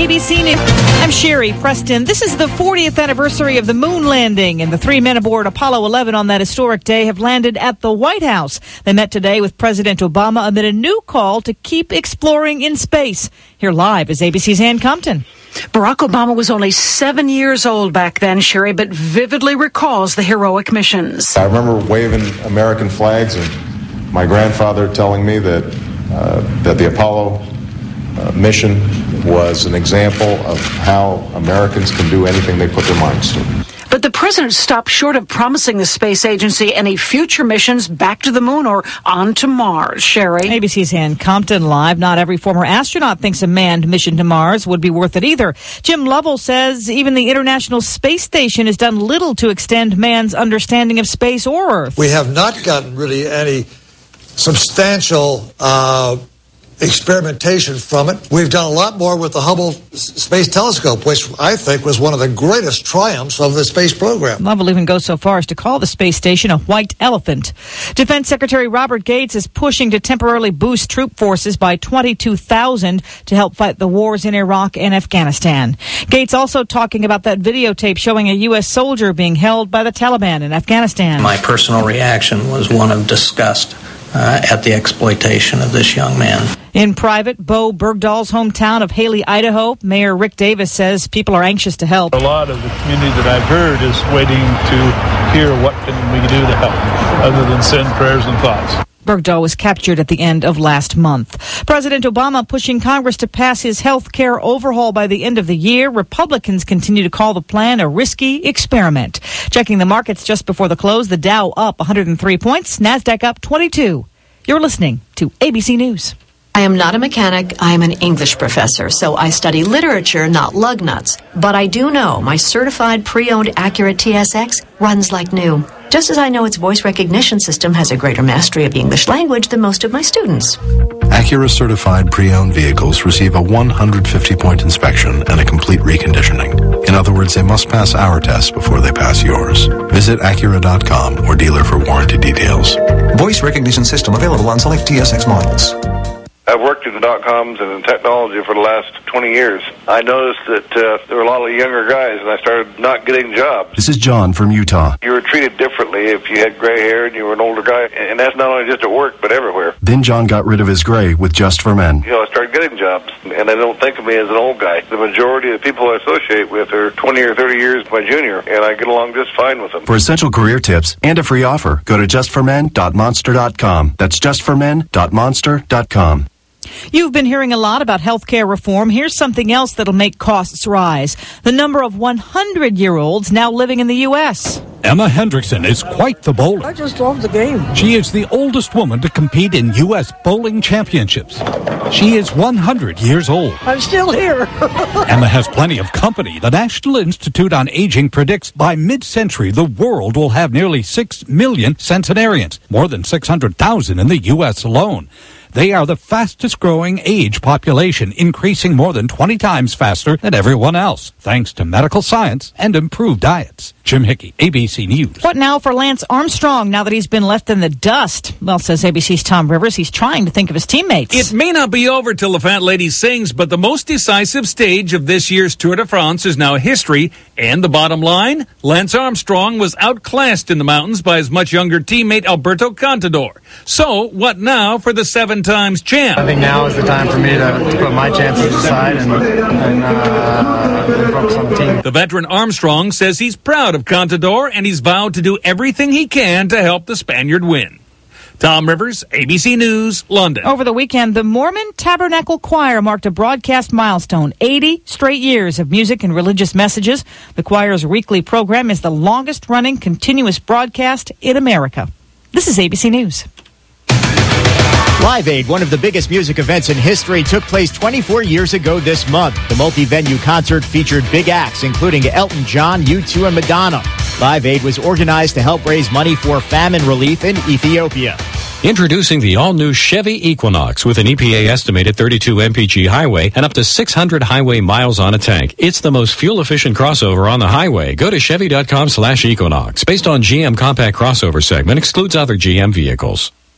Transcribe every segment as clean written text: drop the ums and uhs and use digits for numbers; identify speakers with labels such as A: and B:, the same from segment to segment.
A: ABC News. I'm Sherry Preston. This is the 40th anniversary of the moon landing, and the 3 men aboard Apollo 11 on that historic day have landed at the White House. They met today with President Obama amid a new call to keep exploring in space. Here live is ABC's Ann Compton.
B: Barack Obama was only 7 years old back then, Sherry, but vividly recalls the heroic missions.
C: I remember waving American flags and my grandfather telling me that the Apollo mission was an example of how Americans can do anything they put their minds to.
B: But the president stopped short of promising the space agency any future missions back to the moon or on to Mars. Sherry.
A: ABC's Ann Compton live. Not every former astronaut thinks a manned mission to Mars would be worth it either. Jim Lovell says even the International Space Station has done little to extend man's understanding of space or Earth.
D: We have not gotten really any substantial experimentation from it. We've done a lot more with the Hubble Space Telescope, which I think was one of the greatest triumphs of the space program.
A: Lovell even goes so far as to call the space station a white elephant. Defense Secretary Robert Gates is pushing to temporarily boost troop forces by 22,000 to help fight the wars in Iraq and Afghanistan. Gates also talking about that videotape showing a U.S. soldier being held by the Taliban in Afghanistan.
E: My personal reaction was one of disgust at the exploitation of this young man.
A: In private, Bo Bergdahl's hometown of Haley, Idaho, Mayor Rick Davis says people are anxious to help.
F: A lot of the community that I've heard is waiting to hear what can we do to help, other than send prayers and thoughts.
A: Bergdahl was captured at the end of last month. President Obama pushing Congress to pass his health care overhaul by the end of the year. Republicans continue to call the plan a risky experiment. Checking the markets just before the close, the Dow up 103 points, NASDAQ up 22. You're listening to ABC News.
G: I am not a mechanic, I am an English professor, so I study literature, not lug nuts. But I do know my certified pre-owned Acura TSX runs like new. Just as I know its voice recognition system has a greater mastery of the English language than most of my students.
H: Acura certified pre-owned vehicles receive a 150-point inspection and a complete reconditioning. In other words, they must pass our tests before they pass yours. Visit Acura.com or dealer for warranty details.
I: Voice recognition system available on select TSX models.
J: I've worked in the dot-coms and in technology for the last 20 years. I noticed that there were a lot of younger guys, and I started not getting jobs.
H: This is John from Utah.
J: You were treated differently if you had gray hair and you were an older guy, and that's not only just at work, but everywhere.
H: Then John got rid of his gray with Just for Men.
J: I started getting jobs, and they don't think of me as an old guy. The majority of the people I associate with are 20 or 30 years my junior, and I get along just fine with them.
H: For essential career tips and a free offer, go to justformen.monster.com. That's justformen.monster.com.
A: You've been hearing a lot about healthcare reform. Here's something else that'll make costs rise. The number of 100-year-olds now living in the U.S.
K: Emma Hendrickson is quite the bowler.
L: I just love the game.
K: She is the oldest woman to compete in U.S. bowling championships. She is 100 years old.
L: I'm still here.
K: Emma has plenty of company. The National Institute on Aging predicts by mid-century the world will have nearly 6 million centenarians, more than 600,000 in the U.S. alone. They are the fastest growing age population, increasing more than 20 times faster than everyone else, thanks to medical science and improved diets. Jim Hickey, ABC News.
A: What now for Lance Armstrong now that he's been left in the dust? Well, says ABC's Tom Rivers, he's trying to think of his teammates.
M: It may not be over till the fat lady sings, but the most decisive stage of this year's Tour de France is now history. And the bottom line, Lance Armstrong was outclassed in the mountains by his much younger teammate Alberto Contador. So, what now for the 7 times champ?
N: I think now is the time for me to put my chances aside and focus on the team.
M: The veteran Armstrong says he's proud of Contador, and he's vowed to do everything he can to help the Spaniard win. Tom Rivers, ABC News, London.
A: Over the weekend, the Mormon Tabernacle Choir marked a broadcast milestone, 80 straight years of music and religious messages. The choir's weekly program is the longest-running continuous broadcast in America. This is ABC News.
O: Live Aid, one of the biggest music events in history, took place 24 years ago this month. The multi-venue concert featured big acts, including Elton John, U2, and Madonna. Live Aid was organized to help raise money for famine relief in Ethiopia.
P: Introducing the all-new Chevy Equinox with an EPA-estimated 32 mpg highway and up to 600 highway miles on a tank. It's the most fuel-efficient crossover on the highway. Go to Chevy.com/Equinox. Based on GM compact crossover segment, excludes other GM vehicles.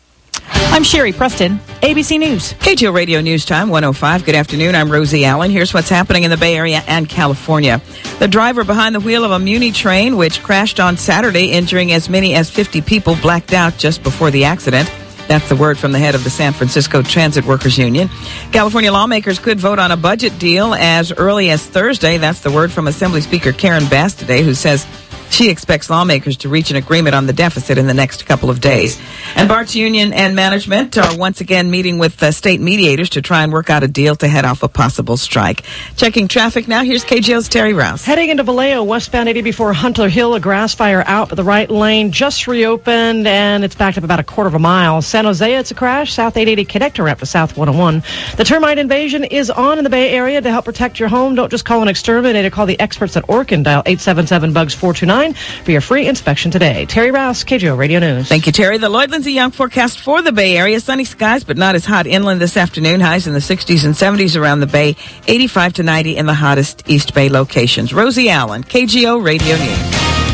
A: I'm Sherry Preston, ABC News.
Q: KTO Radio News Time, 105. Good afternoon. I'm Rosie Allen. Here's what's happening in the Bay Area and California. The driver behind the wheel of a Muni train, which crashed on Saturday, injuring as many as 50 people, blacked out just before the accident. That's the word from the head of the San Francisco Transit Workers Union. California lawmakers could vote on a budget deal as early as Thursday. That's the word from Assembly Speaker Karen Bass today, who says she expects lawmakers to reach an agreement on the deficit in the next couple of days. And BART's union and management are once again meeting with state mediators to try and work out a deal to head off a possible strike. Checking traffic now, here's KGO's Terry Rouse.
R: Heading into Vallejo, westbound 80 before Hunter Hill, a grass fire out, but the right lane just reopened, and it's backed up about a quarter of a mile. San Jose, it's a crash. South 880 connector ramp to South 101. The termite invasion is on in the Bay Area. To help protect your home, don't just call an exterminator. Call the experts at Orkin. Dial 877-BUGS-429 for your free inspection today. Terry Rouse, KGO Radio News.
Q: Thank you, Terry. The Lloyd Lindsay Young forecast for the Bay Area. Sunny skies, but not as hot inland this afternoon. Highs in the 60s and 70s around the Bay. 85 to 90 in the hottest East Bay locations. Rosie Allen, KGO Radio News.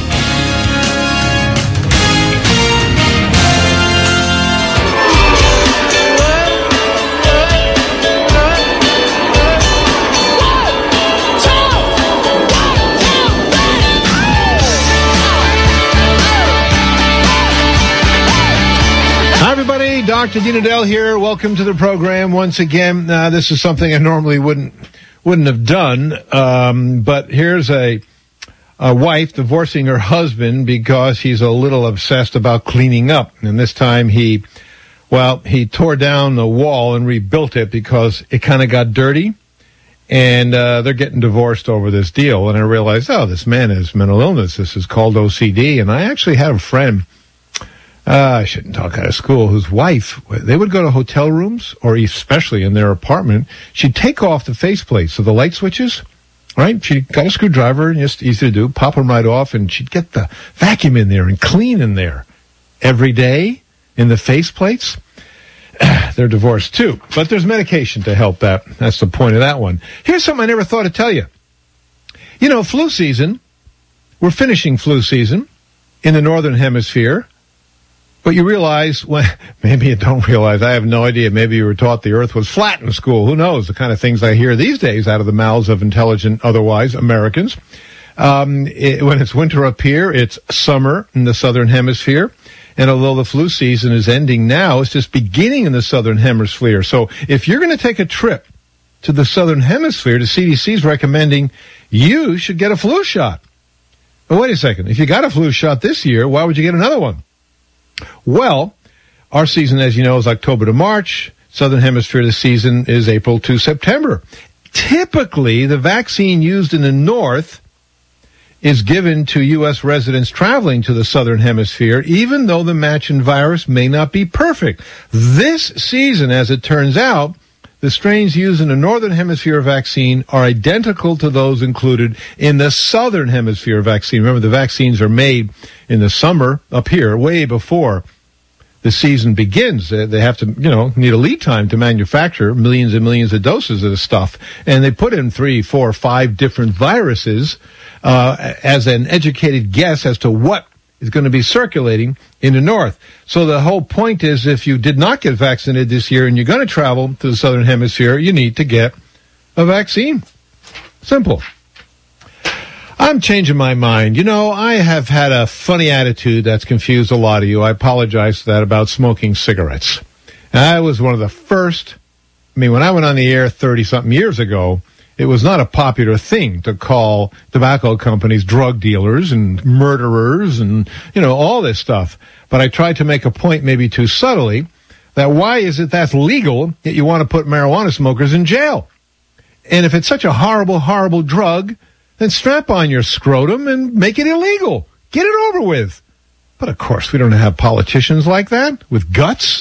S: Dr. Dean Odell here. Welcome to the program once again. This is something I normally wouldn't have done, but here's a wife divorcing her husband because he's a little obsessed about cleaning up. And this time he tore down the wall and rebuilt it because it kind of got dirty. And they're getting divorced over this deal. And I realized, this man has mental illness. This is called OCD. And I actually had a friend, I shouldn't talk out of school, whose wife, they would go to hotel rooms, or especially in their apartment. She'd take off the faceplates of the light switches, right? She got a screwdriver, just easy to do, pop them right off, and she'd get the vacuum in there and clean in there every day in the faceplates. They're divorced too, but there's medication to help that. That's the point of that one. Here's something I never thought to tell you. You know, flu season, we're finishing flu season in the Northern Hemisphere. But you realize, maybe you don't realize, I have no idea, maybe you were taught the earth was flat in school. Who knows? The kind of things I hear these days out of the mouths of intelligent, otherwise, Americans. When it's winter up here, it's summer in the Southern Hemisphere. And although the flu season is ending now, it's just beginning in the Southern Hemisphere. So if you're going to take a trip to the Southern Hemisphere, the CDC is recommending you should get a flu shot. But wait a second. If you got a flu shot this year, why would you get another one? Well, our season, as you know, is October to March. Southern Hemisphere, the season is April to September. Typically, the vaccine used in the North is given to U.S. residents traveling to the Southern Hemisphere, even though the matching virus may not be perfect. This season, as it turns out, the strains used in the Northern Hemisphere vaccine are identical to those included in the Southern Hemisphere vaccine. Remember, the vaccines are made in the summer up here, way before the season begins. They have to, need a lead time to manufacture millions and millions of doses of the stuff. And they put in 3, 4, 5 different viruses as an educated guess as to what is going to be circulating in the North. So the whole point is, if you did not get vaccinated this year and you're going to travel to the Southern Hemisphere, you need to get a vaccine. Simple. I'm changing my mind. I have had a funny attitude that's confused a lot of you. I apologize for that, about smoking cigarettes. And I was one of the first. When I went on the air 30-something years ago, it was not a popular thing to call tobacco companies drug dealers and murderers and, all this stuff. But I tried to make a point, maybe too subtly, that why is it that's legal, yet you want to put marijuana smokers in jail? And if it's such a horrible, horrible drug, then strap on your scrotum and make it illegal. Get it over with. But of course, we don't have politicians like that with guts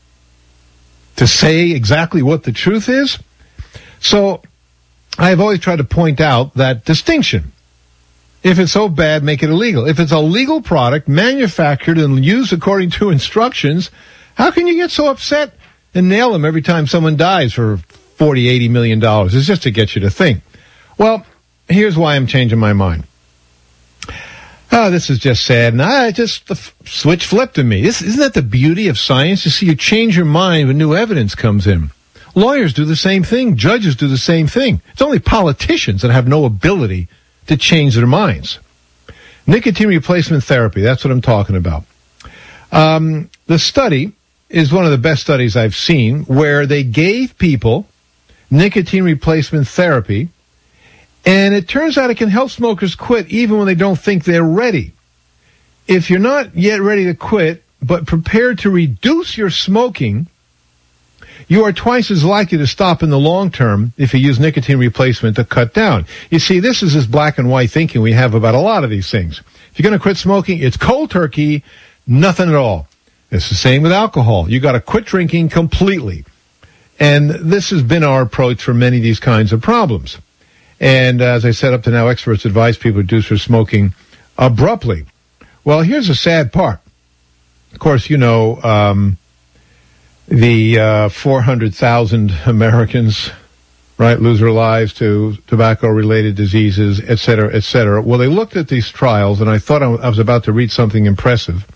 S: to say exactly what the truth is. So I've always tried to point out that distinction. If it's so bad, make it illegal. If it's a legal product, manufactured and used according to instructions, how can you get so upset and nail them every time someone dies for $40, $80 million? It's just to get you to think. Well, here's why I'm changing my mind. Oh, this is just sad. And the switch flipped in me. Isn't that the beauty of science? You see, you change your mind when new evidence comes in. Lawyers do the same thing. Judges do the same thing. It's only politicians that have no ability to change their minds. Nicotine replacement therapy, that's what I'm talking about. The study is one of the best studies I've seen where they gave people nicotine replacement therapy, and it turns out it can help smokers quit even when they don't think they're ready. If you're not yet ready to quit, but prepared to reduce your smoking, you are twice as likely to stop in the long term if you use nicotine replacement to cut down. You see, this is this black and white thinking we have about a lot of these things. If you're going to quit smoking, it's cold turkey, nothing at all. It's the same with alcohol. You got to quit drinking completely. And this has been our approach for many of these kinds of problems. And as I said, up to now, experts advise people to reduce their smoking abruptly. Well, here's the sad part. Of course, you know, the 400,000 Americans, right, lose their lives to tobacco-related diseases, et cetera, et cetera. Well, they looked at these trials, and I thought I was about to read something impressive.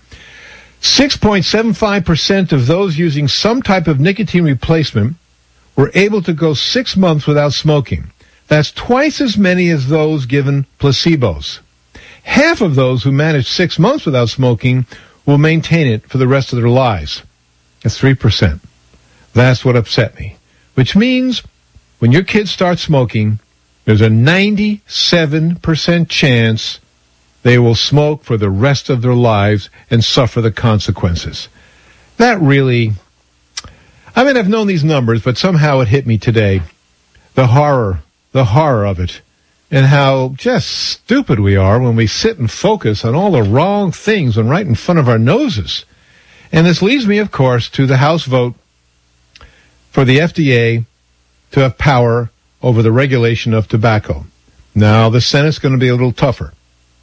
S: 6.75% of those using some type of nicotine replacement were able to go 6 months without smoking. That's twice as many as those given placebos. Half of those who managed 6 months without smoking will maintain it for the rest of their lives. That's 3%. That's what upset me. Which means when your kids start smoking, there's a 97% chance they will smoke for the rest of their lives and suffer the consequences. That really, I mean, I've known these numbers, but somehow it hit me today. The horror of it, and how just stupid we are when we sit and focus on all the wrong things and right in front of our noses. And this leads me, of course, to the House vote for the FDA to have power over the regulation of tobacco. Now, the Senate's going to be a little tougher.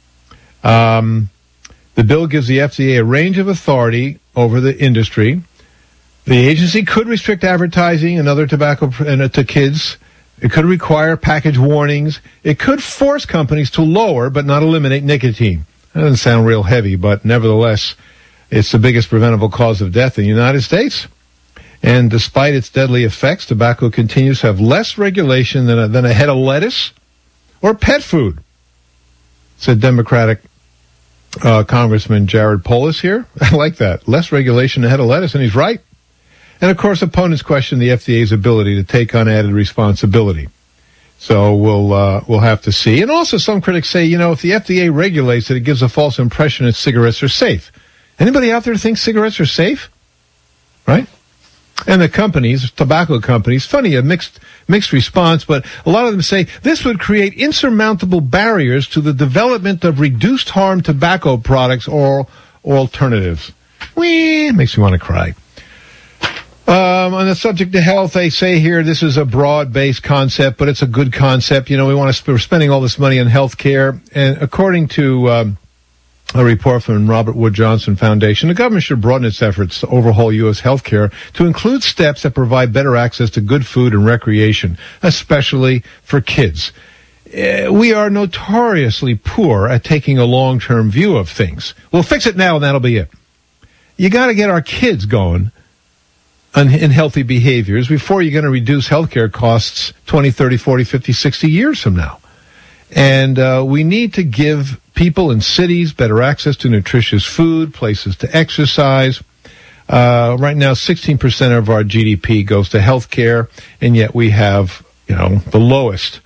S: The bill gives the FDA a range of authority over the industry. The agency could restrict advertising and other tobacco to kids. It could require package warnings. It could force companies to lower but not eliminate nicotine. That doesn't sound real heavy, but nevertheless, it's the biggest preventable cause of death in the United States. And despite its deadly effects, tobacco continues to have less regulation than a head of lettuce or pet food, said Democratic Congressman Jared Polis here. I like that. Less regulation than a head of lettuce, and he's right. And, of course, opponents question the FDA's ability to take on added responsibility. So we'll have to see. And also some critics say, you know, if the FDA regulates it, it gives a false impression that cigarettes are safe. Anybody out there think cigarettes are safe? Right? And the companies, tobacco companies, funny, a mixed response, but a lot of them say this would create insurmountable barriers to the development of reduced harm tobacco products or alternatives. Makes me want to cry. On the subject of health, they say here this is a broad-based concept, but it's a good concept. You know, we're spending all this money on health care, and according to a report from Robert Wood Johnson Foundation, the government should broaden its efforts to overhaul U.S. health care to include steps that provide better access to good food and recreation, especially for kids. We are notoriously poor at taking a long-term view of things. We'll fix it now, and that'll be it. You got to get our kids going in healthy behaviors before you're going to reduce healthcare costs 20, 30, 40, 50, 60 years from now. And we need to give people in cities better access to nutritious food, places to exercise. Right now, 16% of our GDP goes to healthcare, and yet we have, you know, the lowest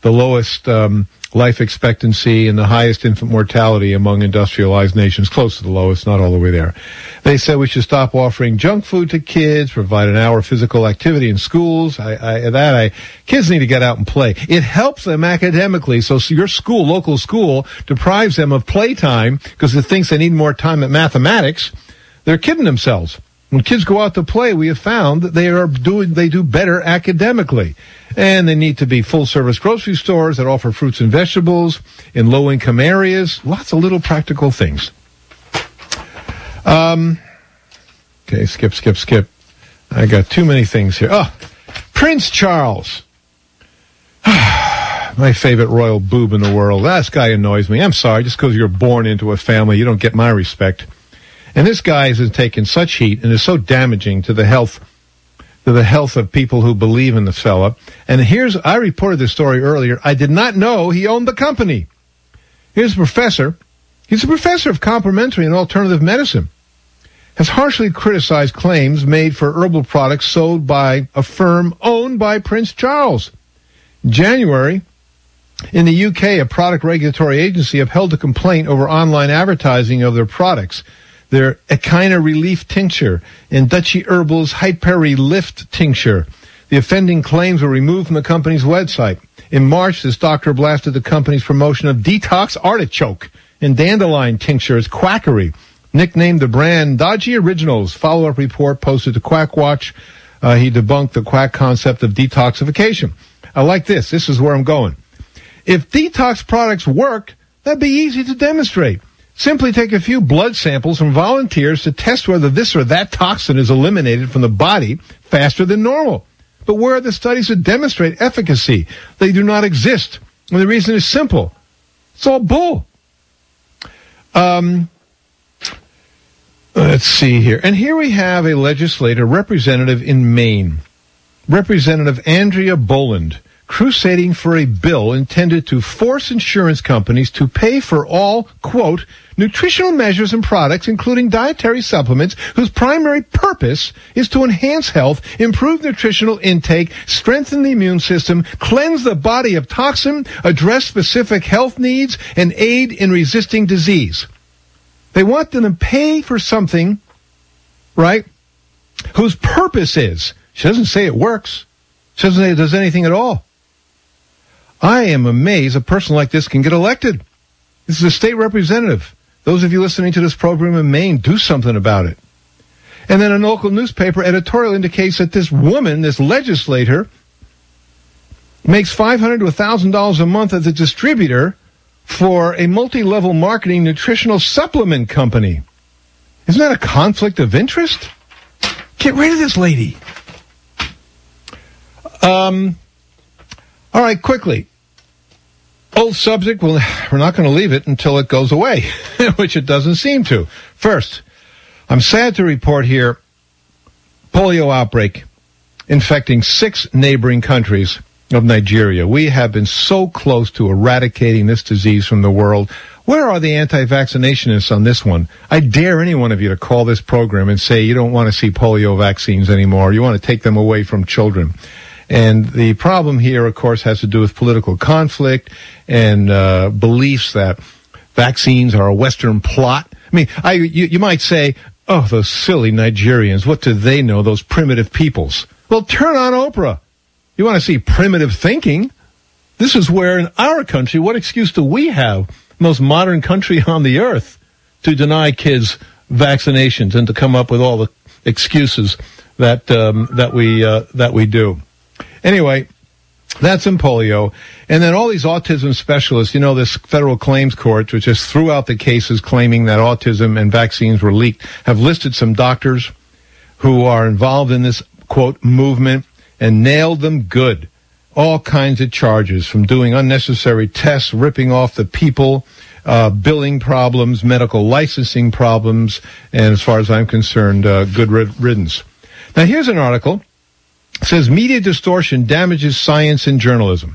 S: life expectancy and the highest infant mortality among industrialized nations, close to the lowest, not all the way there. They said we should stop offering junk food to kids, provide an hour of physical activity in schools. Kids need to get out and play. It helps them academically. So your school, local school, deprives them of playtime because it thinks they need more time at mathematics. They're kidding themselves. When kids go out to play, we have found that they do better academically. And they need to be full-service grocery stores that offer fruits and vegetables in low-income areas. Lots of little practical things. Okay, skip. I got too many things here. Oh, Prince Charles. my favorite royal boob in the world. That guy annoys me. I'm sorry, just because you're born into a family, you don't get my respect. And this guy has taken such heat and is so damaging to the health of people who believe in the fella. And I reported this story earlier. I did not know he owned the company. Here's a professor. He's a professor of complementary and alternative medicine. Has harshly criticized claims made for herbal products sold by a firm owned by Prince Charles. In January, in the UK, a product regulatory agency upheld a complaint over online advertising of their products. Their Echina Relief Tincture and Dutchy Herbals Hyperi Lift Tincture. The offending claims were removed from the company's website. In March, this doctor blasted the company's promotion of Detox Artichoke and Dandelion Tincture as quackery. Nicknamed the brand Dodgy Originals. Follow-up report posted to Quack Watch. He debunked the quack concept of detoxification. I like this. This is where I'm going. If detox products work, that'd be easy to demonstrate. Simply take a few blood samples from volunteers to test whether this or that toxin is eliminated from the body faster than normal. But where are the studies that demonstrate efficacy? They do not exist. And the reason is simple. It's all bull. Let's see here. And here we have a legislator representative in Maine, Representative Andrea Boland, crusading for a bill intended to force insurance companies to pay for all, quote, nutritional measures and products, including dietary supplements, whose primary purpose is to enhance health, improve nutritional intake, strengthen the immune system, cleanse the body of toxin, address specific health needs, and aid in resisting disease. They want them to pay for something, right, whose purpose is, she doesn't say it works. She doesn't say it does anything at all. I am amazed a person like this can get elected. This is a state representative. Those of you listening to this program in Maine, do something about it. And then a local newspaper editorial indicates that this woman, this legislator, makes $500 to $1,000 a month as a distributor for a multi-level marketing nutritional supplement company. Isn't that a conflict of interest? Get rid of this lady. All right, quickly. Old subject, we're not going to leave it until it goes away, which it doesn't seem to. First, I'm sad to report here, polio outbreak infecting 6 neighboring countries of Nigeria. We have been so close to eradicating this disease from the world. Where are the anti-vaccinationists on this one? I dare any one of you to call this program and say you don't want to see polio vaccines anymore. You want to take them away from children. And the problem here, of course, has to do with political conflict and beliefs that vaccines are a Western plot. I mean, you might say, oh, those silly Nigerians, what do they know, those primitive peoples? Well, turn on Oprah. You want to see primitive thinking? This is where, in our country, what excuse do we have, most modern country on the earth, to deny kids vaccinations and to come up with all the excuses that we do? Anyway, that's in polio. And then all these autism specialists, you know, this federal claims court, which just threw out the cases claiming that autism and vaccines were leaked, have listed some doctors who are involved in this, quote, movement and nailed them good. All kinds of charges, from doing unnecessary tests, ripping off the people, billing problems, medical licensing problems, and as far as I'm concerned, good riddance. Now, here's an article. It says media distortion damages science and journalism.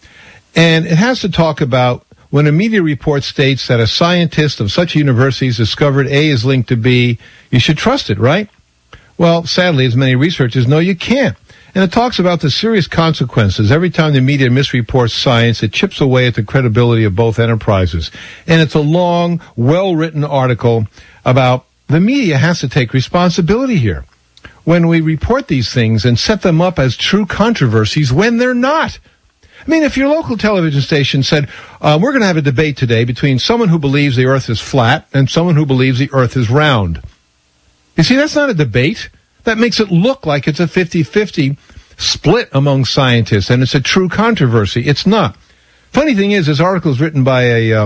S: And it has to talk about when a media report states that a scientist of such universities discovered A is linked to B, you should trust it, right? Well, sadly, as many researchers know, you can't. And it talks about the serious consequences. Every time the media misreports science, it chips away at the credibility of both enterprises. And it's a long, well-written article about the media has to take responsibility here when we report these things and set them up as true controversies when they're not. I mean, if your local television station said, we're going to have a debate today between someone who believes the earth is flat and someone who believes the earth is round. You see, that's not a debate. That makes it look like it's a 50-50 split among scientists, and it's a true controversy. It's not. Funny thing is, this article is written by a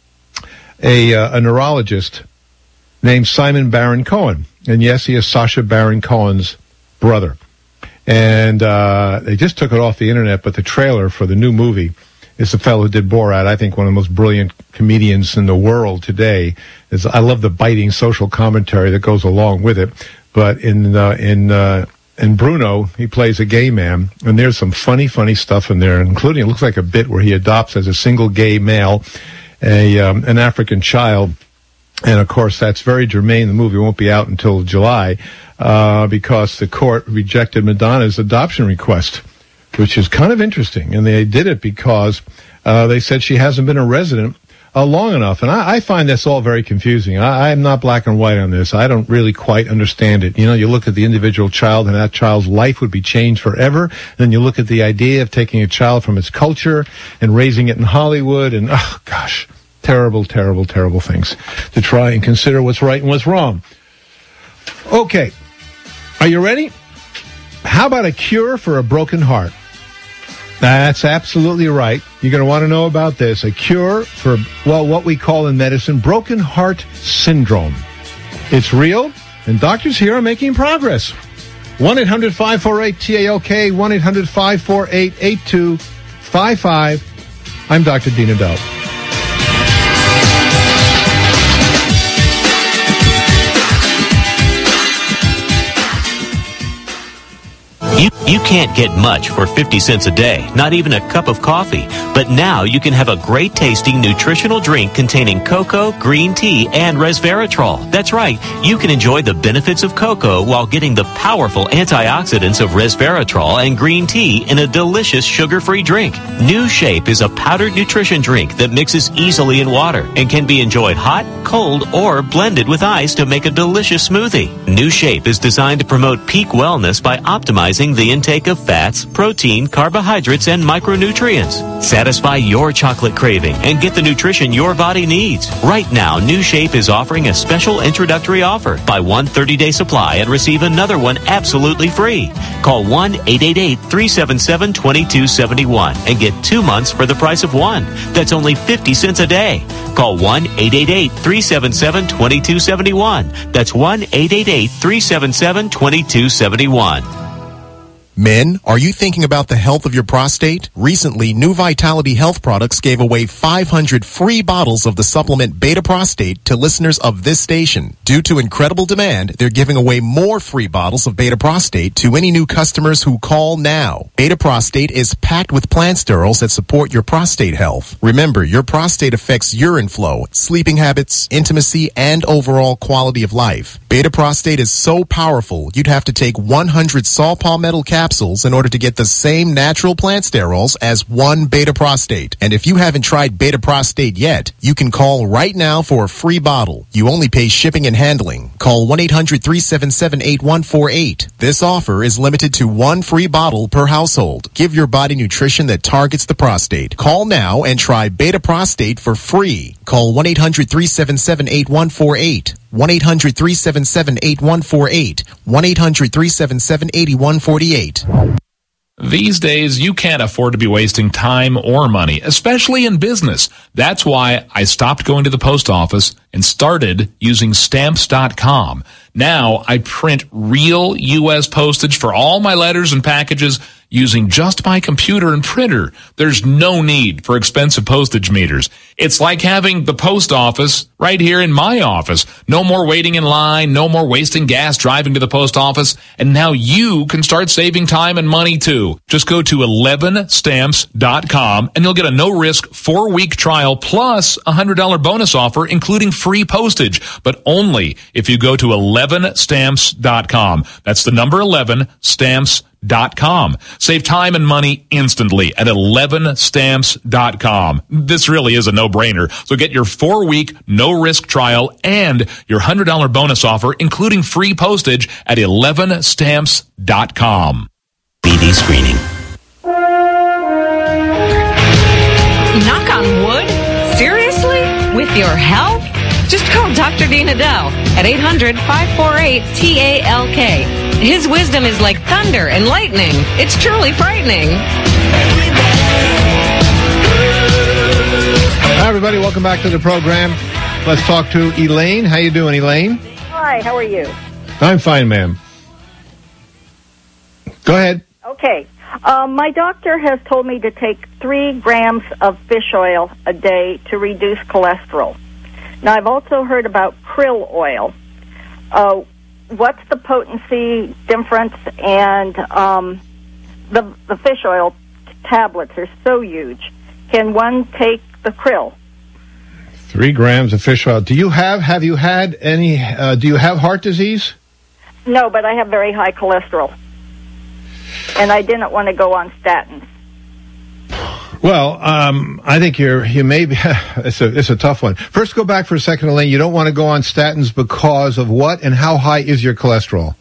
S: neurologist named Simon Baron Cohen. And yes, he is Sacha Baron Cohen's brother. And they just took it off the internet, but the trailer for the new movie is the fellow who did Borat. I think one of the most brilliant comedians in the world today. I love the biting social commentary that goes along with it. But in Bruno, he plays a gay man, and there's some funny stuff in there, including, it looks like a bit where he adopts as a single gay male an African child. And of course, that's very germane. The movie won't be out until July because the court rejected Madonna's adoption request, which is kind of interesting. And they did it because they said she hasn't been a resident long enough. And I find this all very confusing. I'm not black and white on this. I don't really quite understand it. You know, you look at the individual child, and that child's life would be changed forever. Then you look at the idea of taking a child from its culture and raising it in Hollywood, and oh gosh, terrible things to try and consider what's right and what's wrong. Okay, are you ready? How about a cure for a broken heart? That's absolutely right. You're going to want to know about this. A cure for, well, what we call in medicine, broken heart syndrome. It's real, and doctors here are making progress. 1-800-548-TALK, 1-800-548-8255. I'm Dr. Dean Edell.
T: You can't get much for 50 cents a day, not even a cup of coffee. But now you can have a great tasting nutritional drink containing cocoa, green tea, and resveratrol. That's right, you can enjoy the benefits of cocoa while getting the powerful antioxidants of resveratrol and green tea in a delicious sugar-free drink. New Shape is a powdered nutrition drink that mixes easily in water and can be enjoyed hot, cold, or blended with ice to make a delicious smoothie. New Shape is designed to promote peak wellness by optimizing the intake of fats, protein, carbohydrates, and micronutrients. Satisfy your chocolate craving and get the nutrition your body needs. Right now, New Shape is offering a special introductory offer. Buy one 30-day supply and receive another one absolutely free. Call 1-888-377-2271 and get 2 months for the price of one. That's only 50 cents a day. Call 1-888-377-2271. That's 1-888-377-2271.
U: Men, are you thinking about the health of your prostate? Recently, New Vitality Health Products gave away 500 free bottles of the supplement Beta Prostate to listeners of this station. Due to incredible demand, they're giving away more free bottles of Beta Prostate to any new customers who call now. Beta Prostate is packed with plant sterols that support your prostate health. Remember, your prostate affects urine flow, sleeping habits, intimacy, and overall quality of life. Beta Prostate is so powerful, you'd have to take 100 saw palmetto capsules in order to get the same natural plant sterols as one Beta Prostate. And if you haven't tried Beta Prostate yet, you can call right now for a free bottle. You only pay shipping and handling. Call 1-800-377-8148. This offer is limited to one free bottle per household. Give your body nutrition that targets the prostate. Call now and try Beta Prostate for free. Call 1-800-377-8148. 1-800-377-8148. 1-800-377-8148.
V: These days, you can't afford to be wasting time or money, especially in business. That's why I stopped going to the post office and started using Stamps.com. Now, I print real U.S. postage for all my letters and packages using just my computer and printer. There's no need for expensive postage meters. It's like having the post office right here in my office. No more waiting in line, no more wasting gas driving to the post office, and now you can start saving time and money too. Just go to 11stamps.com and you'll get a no-risk 4-week trial plus a $100 bonus offer, including free postage, but only if you go to 11stamps.com. That's the number 11, stamps.com. Save time and money instantly at 11stamps.com. This really is a no-brainer. So get your 4-week no-risk trial and your $100 bonus offer, including free postage at 11stamps.com.
T: BD screening.
W: Knock on wood? Seriously? With your help? Just call Dr. Dean Edell at 800-548-TALK. His wisdom is like thunder and lightning. It's truly frightening.
S: Hi, everybody. Welcome back to the program. Let's talk to Elaine. How you doing, Elaine?
X: Hi, how are you?
S: I'm fine, ma'am. Go ahead.
X: Okay.
B: My doctor has told me to take 3 grams of fish oil a day to reduce cholesterol. Now, I've also heard about krill oil. What's the potency difference? And the fish oil tablets are so huge. Can one take the krill?
S: 3 grams of fish oil. Do you have you had any, do you have heart disease?
B: No, but I have very high cholesterol. And I didn't want to go on statins.
S: Well, I think you may be, it's a tough one. First, go back for a second, Elaine. You don't want to go on statins because of what, and how high is your cholesterol?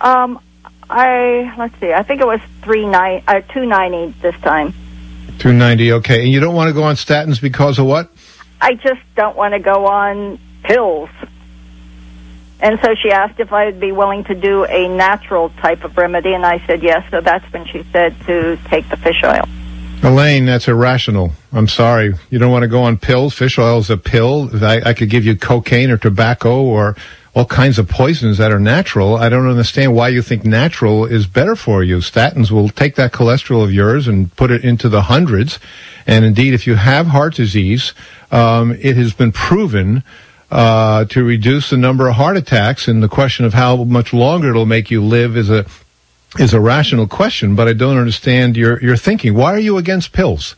B: Let's see, I think it was 290 this time.
S: 290, okay. And you don't want to go on statins because of what?
B: I just don't want to go on pills. And so she asked if I would be willing to do a natural type of remedy, and I said yes. So that's when she said to take the fish oil.
S: Elaine, that's irrational. I'm sorry. You don't want to go on pills? Fish oil is a pill. I could give you cocaine or tobacco or all kinds of poisons that are natural. I don't understand why you think natural is better for you. Statins will take that cholesterol of yours and put it into the hundreds. And indeed, if you have heart disease, it has been proven to reduce the number of heart attacks. And the question of how much longer it'll make you live is a rational question, but I don't understand your thinking. Why are you against pills?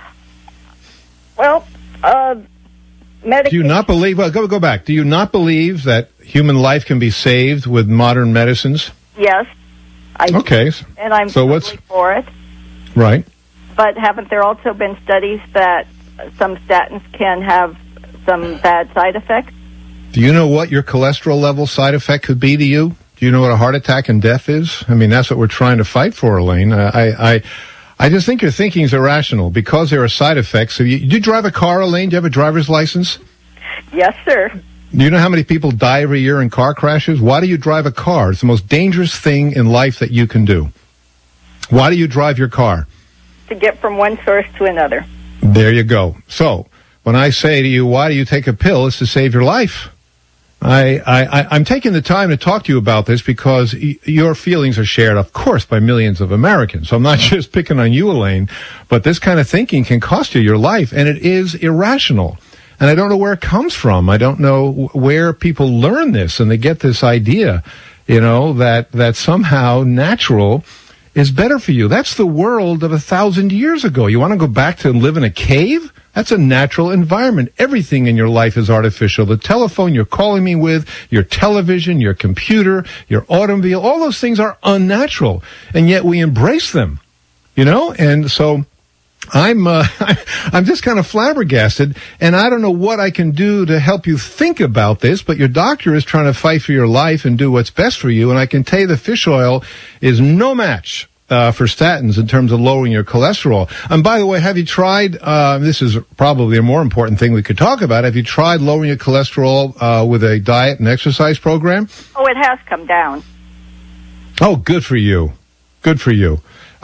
B: Well, medication.
S: Do you not believe? Well, go back. Do you not believe that human life can be saved with modern medicines?
B: Yes.
S: Okay.
B: And I'm totally for it.
S: Right.
B: But haven't there also been studies that some statins can have some bad side effects?
S: Do you know what your cholesterol level side effect could be to you? Do you know what a heart attack and death is? I mean, that's what we're trying to fight for, Elaine. I just think your thinking is irrational because there are side effects. So do you drive a car, Elaine? Do you have a driver's license?
B: Yes, sir.
S: Do you know how many people die every year in car crashes? Why do you drive a car? It's the most dangerous thing in life that you can do. Why do you drive your car?
B: To get from one source to another.
S: There you go. So when I say to you, why do you take a pill? It's to save your life. I'm taking the time to talk to you about this because your feelings are shared, of course, by millions of Americans. So I'm not just picking on you, Elaine, but this kind of thinking can cost you your life, and it is irrational. And I don't know where it comes from. I don't know where people learn this and they get this idea, that somehow natural is better for you. That's the world of 1,000 years ago. You want to go back to live in a cave? That's a natural environment. Everything in your life is artificial. The telephone you're calling me with, your television, your computer, your automobile, all those things are unnatural. And yet we embrace them, And so I'm just kind of flabbergasted, and I don't know what I can do to help you think about this, but your doctor is trying to fight for your life and do what's best for you, and I can tell you the fish oil is no match for statins in terms of lowering your cholesterol. And by the way, have you tried, this is probably a more important thing we could talk about, have you tried lowering your cholesterol with a diet and exercise program?
B: Oh, it has come down.
S: Oh, good for you. Good for you.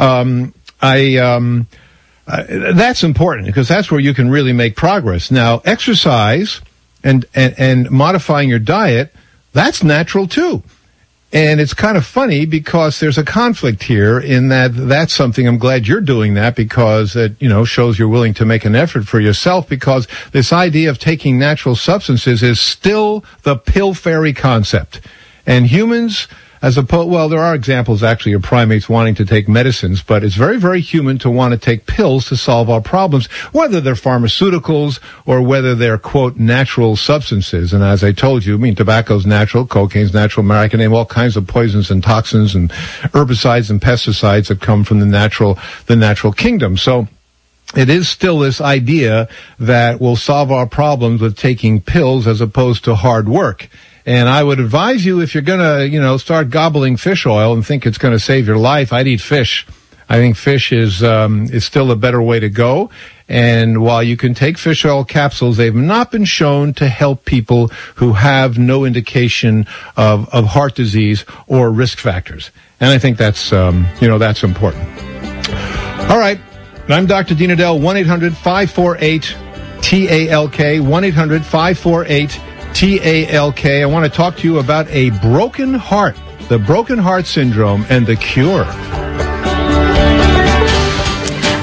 S: That's important because that's where you can really make progress. Now, exercise and modifying your diet, that's natural too. And it's kind of funny because there's a conflict here in that's something I'm glad you're doing that because it, shows you're willing to make an effort for yourself because this idea of taking natural substances is still the pill fairy concept. And humans, there are examples actually of primates wanting to take medicines, but it's very, very human to want to take pills to solve our problems, whether they're pharmaceuticals or whether they're, quote, natural substances. And as I told you, tobacco's natural, cocaine's natural, I can name all kinds of poisons and toxins and herbicides and pesticides that come from the natural kingdom. So it is still this idea that we'll solve our problems with taking pills as opposed to hard work. And I would advise you, if you're going to, start gobbling fish oil and think it's going to save your life, I'd eat fish. I think fish is still a better way to go. And while you can take fish oil capsules, they've not been shown to help people who have no indication of heart disease or risk factors. And I think that's, that's important. All right. I'm Dr. Dean Edell, 1-800-548-TALK, 1-800-548-TALK. I want to talk to you about a broken heart, the broken heart syndrome, and the cure.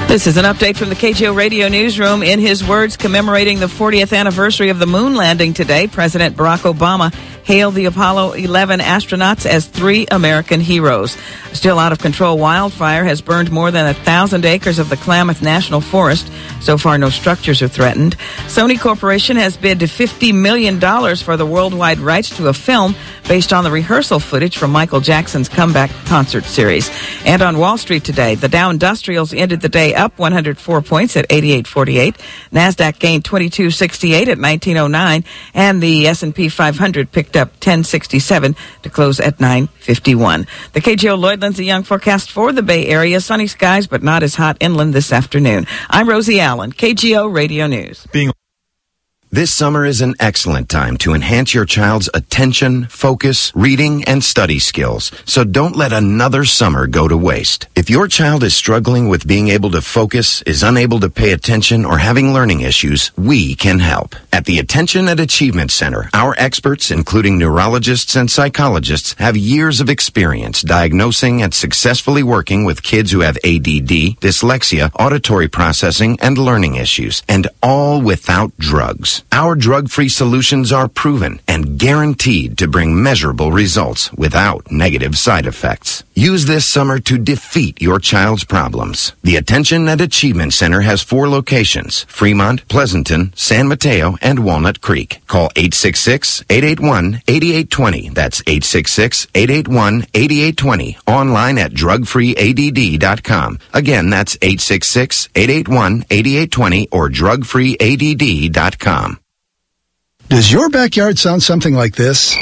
Q: This is an update from the KGO Radio Newsroom. In his words commemorating the 40th anniversary of the moon landing today, President Barack Obama hailed the Apollo 11 astronauts as 3 American heroes. A still out of control wildfire has burned more than 1,000 acres of the Klamath National Forest. So far, no structures are threatened. Sony Corporation has bid $50 million for the worldwide rights to a film based on the rehearsal footage from Michael Jackson's comeback concert series. And on Wall Street today, the Dow Industrials ended the day up 104 points at 88.48. NASDAQ gained 22.68 at 19.09. And the S&P 500 picked up 10.67 to close at 9.51. The KGO Lloyd Lindsay Young forecast for the Bay Area. Sunny skies, but not as hot inland this afternoon. I'm Rosie Allen, KGO Radio News.
C: This summer is an excellent time to enhance your child's attention, focus, reading, and study skills. So don't let another summer go to waste. If your child is struggling with being able to focus, is unable to pay attention, or having learning issues, we can help. At the Attention and Achievement Center, our experts, including neurologists and psychologists, have years of experience diagnosing and successfully working with kids who have ADD, dyslexia, auditory processing, and learning issues, and all without drugs. Our drug-free solutions are proven and guaranteed to bring measurable results without negative side effects. Use this summer to defeat your child's problems. The Attention and Achievement Center has 4 locations: Fremont, Pleasanton, San Mateo, and Walnut Creek. Call 866-881-8820. That's 866-881-8820. Online at drugfreeadd.com. Again, that's 866-881-8820 or drugfreeadd.com.
D: Does your backyard sound something like this?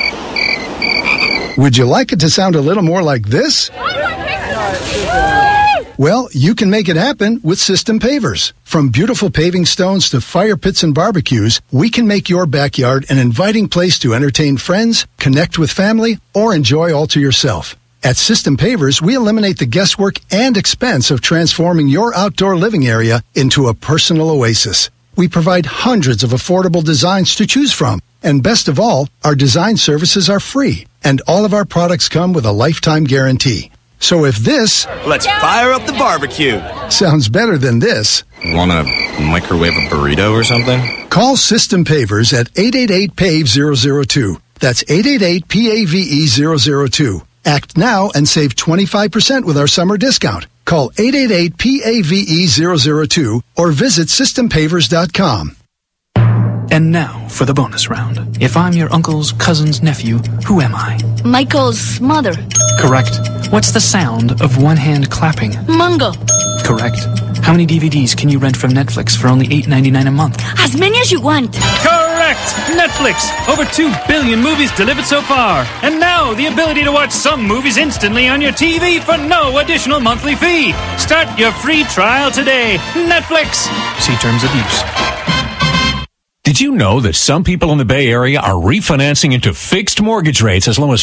D: Would you like it to sound a little more like this? Well, you can make it happen with System Pavers. From beautiful paving stones to fire pits and barbecues, we can make your backyard an inviting place to entertain friends, connect with family, or enjoy all to yourself. At System Pavers, we eliminate the guesswork and expense of transforming your outdoor living area into a personal oasis. We provide hundreds of affordable designs to choose from. And best of all, our design services are free. And all of our products come with a lifetime guarantee. So if this...
E: Let's fire up the barbecue.
D: ...sounds better than this...
E: Want to microwave a burrito or something?
D: Call System Pavers at 888-PAVE-002. That's 888-PAVE-002. Act now and save 25% with our summer discount. Call 888-PAVE-002 or visit SystemPavers.com.
X: And now for the bonus round. If I'm your uncle's cousin's nephew, who am I?
Y: Michael's mother.
X: Correct. What's the sound of one hand clapping?
Y: Mungo.
X: Correct. How many DVDs can you rent from Netflix for only $8.99 a month?
Y: As many as you want.
M: Correct! Netflix! Over 2 billion movies delivered so far. And now, the ability to watch some movies instantly on your TV for no additional monthly fee. Start your free trial today. Netflix!
X: See terms of use.
Z: Did you know that some people in the Bay Area are refinancing into fixed mortgage rates as low as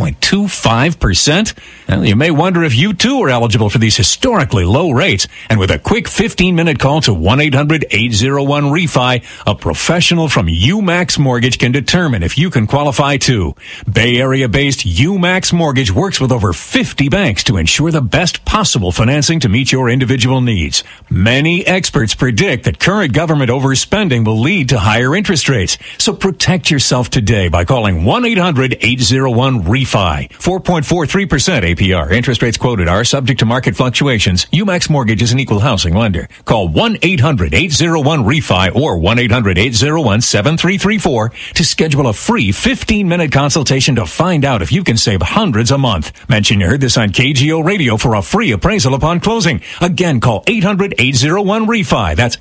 Z: 4.25%? Well, you may wonder if you too are eligible for these historically low rates. And with a quick 15-minute call to 1-800-801-REFI, a professional from UMAX Mortgage can determine if you can qualify too. Bay Area-based UMAX Mortgage works with over 50 banks to ensure the best possible financing to meet your individual needs. Many experts predict that current government overspending will lead to higher interest rates. So protect yourself today by calling 1-800-801-REFI. 4.43% APR. Interest rates quoted are subject to market fluctuations. UMAX Mortgage is an equal housing lender. Call 1-800-801-REFI or 1-800-801-7334 to schedule a free 15-minute consultation to find out if you can save hundreds a month. Mention you heard this on KGO Radio for a free appraisal upon closing. Again, call 800-801-REFI. That's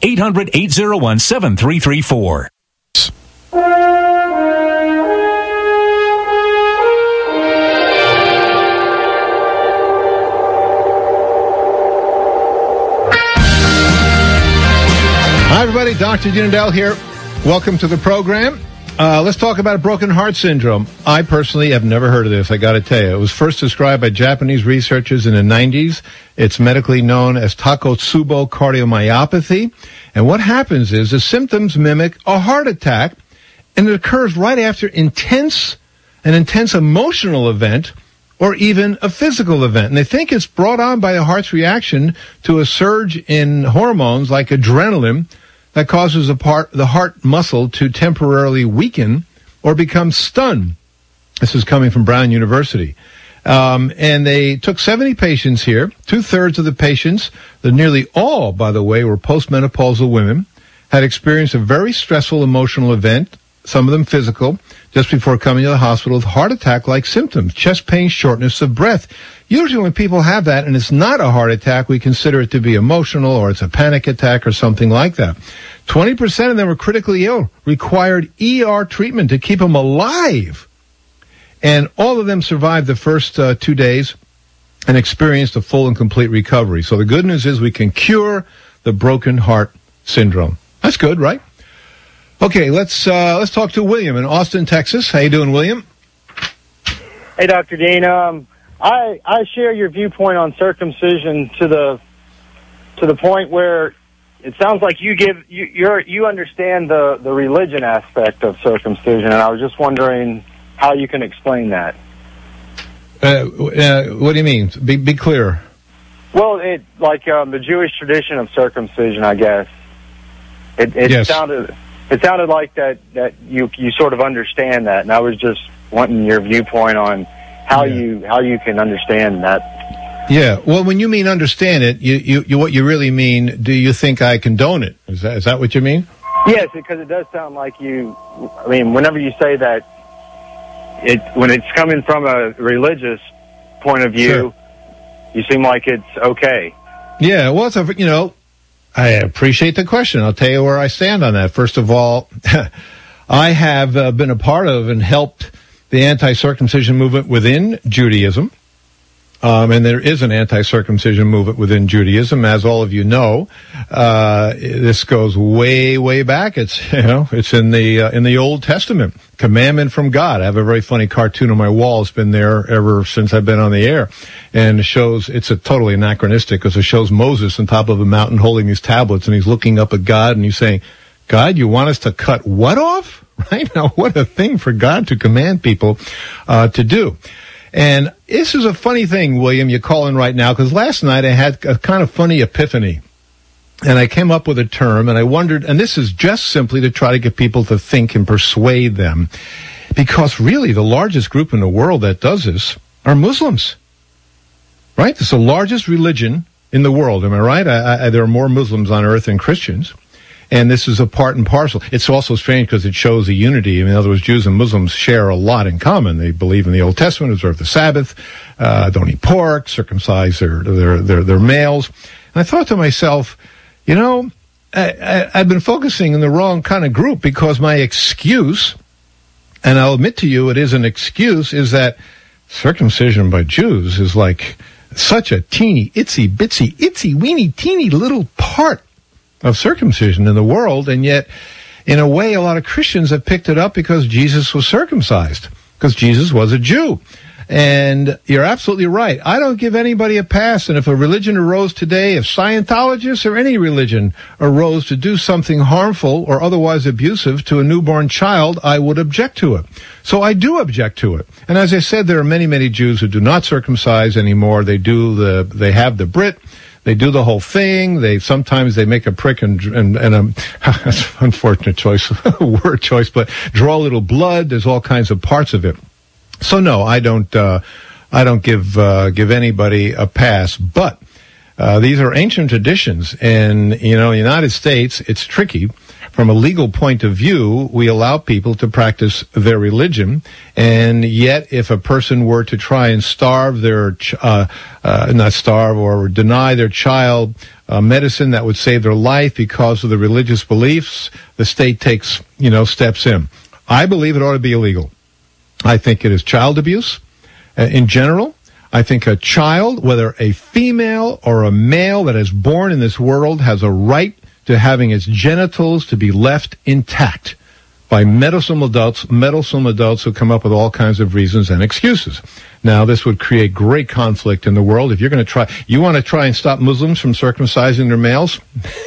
Z: 800-801-7334.
S: Hi, everybody. Dr. Dean Edell here. Welcome to the program. Let's talk about broken heart syndrome. I personally have never heard of this, I got to tell you. It was first described by Japanese researchers in the 90s. It's medically known as Takotsubo cardiomyopathy. And what happens is the symptoms mimic a heart attack, and it occurs right after an intense emotional event or even a physical event. And they think it's brought on by the heart's reaction to a surge in hormones like adrenaline that causes the heart muscle to temporarily weaken or become stunned. This is coming from Brown University. And they took 70 patients here. 2/3 of the patients, nearly all, by the way, were postmenopausal women, had experienced a very stressful emotional event, some of them physical, just before coming to the hospital with heart attack-like symptoms, chest pain, shortness of breath. Usually when people have that and it's not a heart attack, we consider it to be emotional or it's a panic attack or something like that. 20% of them were critically ill, required ER treatment to keep them alive. And all of them survived the first 2 days and experienced a full and complete recovery. So the good news is we can cure the broken heart syndrome. That's good, right? Okay, let's talk to William in Austin, Texas. How you doing, William?
F: Hey, Dr. Dean. I share your viewpoint on circumcision to the point where it sounds like you understand the religion aspect of circumcision, and I was just wondering how you can explain that.
S: What do you mean? Be clear.
F: Well, the Jewish tradition of circumcision, I guess. It
S: Yes.
F: It sounded like that you sort of understand that, and I was just wanting your viewpoint on how you can understand that.
S: Yeah. Well, when you mean understand it, you what you really mean, do you think I condone it? Is that what you mean?
F: Yes, because it does sound like whenever you say that, when it's coming from a religious point of view,
S: Sure.
F: You seem like it's okay.
S: Yeah. Well, I appreciate the question. I'll tell you where I stand on that. First of all, I have been a part of and helped the anti-circumcision movement within Judaism. And there is an anti-circumcision movement within Judaism, as all of you know. This goes way, way back. It's in the Old Testament, commandment from God. I have a very funny cartoon on my wall. It's been there ever since I've been on the air, and it's a totally anachronistic because it shows Moses on top of a mountain holding these tablets, and he's looking up at God, and he's saying, "God, you want us to cut what off?" Right now, what a thing for God to command people to do. And this is a funny thing, William, you call in right now, because last night I had a kind of funny epiphany. And I came up with a term, and I wondered, and this is just simply to try to get people to think and persuade them, because really the largest group in the world that does this are Muslims. Right? It's the largest religion in the world. Am I right? There are more Muslims on earth than Christians. And this is a part and parcel. It's also strange because it shows a unity. In other words, Jews and Muslims share a lot in common. They believe in the Old Testament, observe the Sabbath, don't eat pork, circumcise their males. And I thought to myself, I've been focusing in the wrong kind of group, because my excuse, and I'll admit to you it is an excuse, is that circumcision by Jews is like such a teeny, itsy, bitsy, itsy, weeny, teeny little part of circumcision in the world, and yet, in a way, a lot of Christians have picked it up because Jesus was circumcised, because Jesus was a Jew. And you're absolutely right. I don't give anybody a pass, and if a religion arose today, if Scientologists or any religion arose to do something harmful or otherwise abusive to a newborn child, I would object to it. So I do object to it. And as I said, there are many, many Jews who do not circumcise anymore. They have the Brit. They do the whole thing. Sometimes they make a prick and that's an unfortunate word choice, but draw a little blood. There's all kinds of parts of it. So no, I don't give anybody a pass, but these are ancient traditions, and in the United States, it's tricky. From a legal point of view, we allow people to practice their religion, and yet if a person were to try and starve or deny their child medicine that would save their life because of the religious beliefs, the state takes, steps in. I believe it ought to be illegal. I think it is child abuse in general. I think a child, whether a female or a male that is born in this world, has a right to having its genitals to be left intact by meddlesome adults who come up with all kinds of reasons and excuses. Now, this would create great conflict in the world. If you're going to you want to try and stop Muslims from circumcising their males?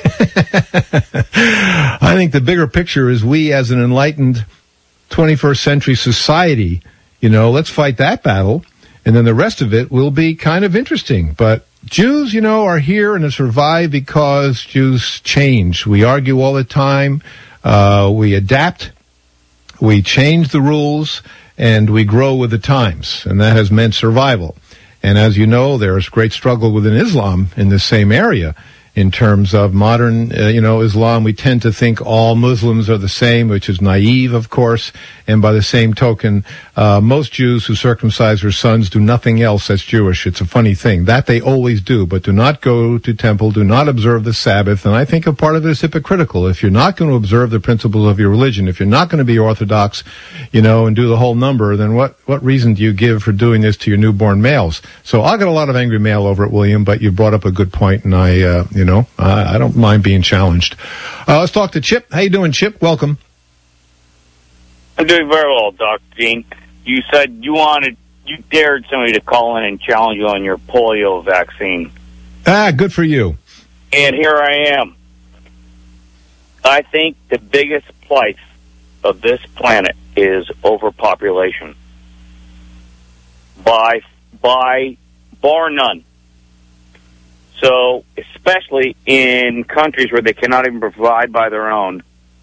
S: I think the bigger picture is we, as an enlightened 21st century society, let's fight that battle And then the rest of it will be kind of interesting. But Jews, are here and have survived because Jews change. We argue all the time. We adapt. We change the rules. And we grow with the times. And that has meant survival. And as you know, there's great struggle within Islam in the same area. In terms of modern, Islam, we tend to think all Muslims are the same, which is naive, of course. And by the same token, most Jews who circumcise their sons do nothing else that's Jewish. It's a funny thing. That they always do, but do not go to temple, do not observe the Sabbath. And I think a part of it is hypocritical. If you're not going to observe the principles of your religion, if you're not going to be Orthodox, and do the whole number, then what reason do you give for doing this to your newborn males? So I'll get a lot of angry mail over it, William, but you brought up a good point, and I don't mind being challenged. Let's talk to Chip. How you doing, Chip? Welcome.
G: I'm doing very well, Dr. Dean. You said you dared somebody to call in and challenge you on your polio vaccine.
S: Good for you.
G: And here I am. I think the biggest plight of this planet is overpopulation. By bar none. So, especially in countries where they cannot even provide by their own,